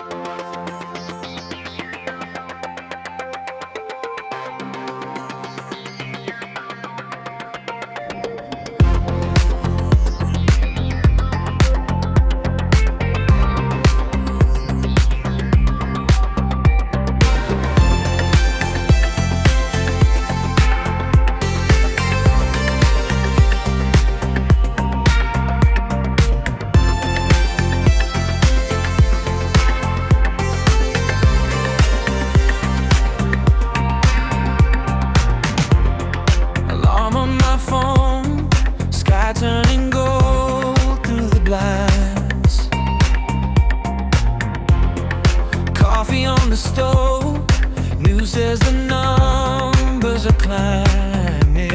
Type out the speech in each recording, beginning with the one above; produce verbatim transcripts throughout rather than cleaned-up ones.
Turning gold through the blinds. Coffee on the stove. News says the numbers are climbing.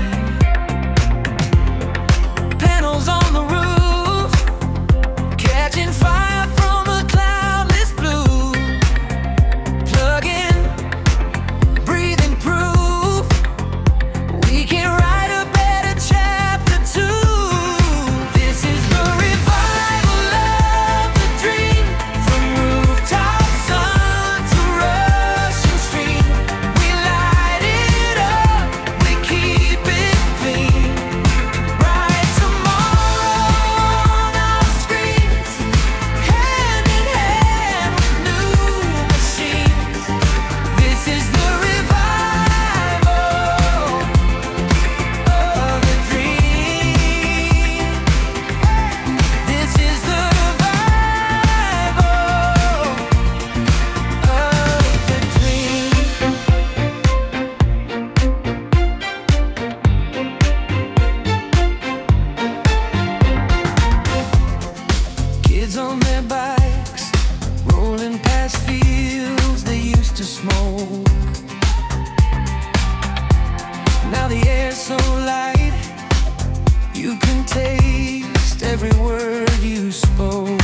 Panels on the roof, catching fire from a cloudless blue. Plug in, breathing proof. We can write a better chapter too. This is the revival of the dream. From rooftop sun to rushing stream, we light it up, we keep it clean. Bright tomorrow on our screens, hand in hand with new machines. This is the revival of the dream. This is the revival of the dream. Kids on their bikes, rolling past fields they used to smoke. Now the air's so light, you can taste every word you spoke.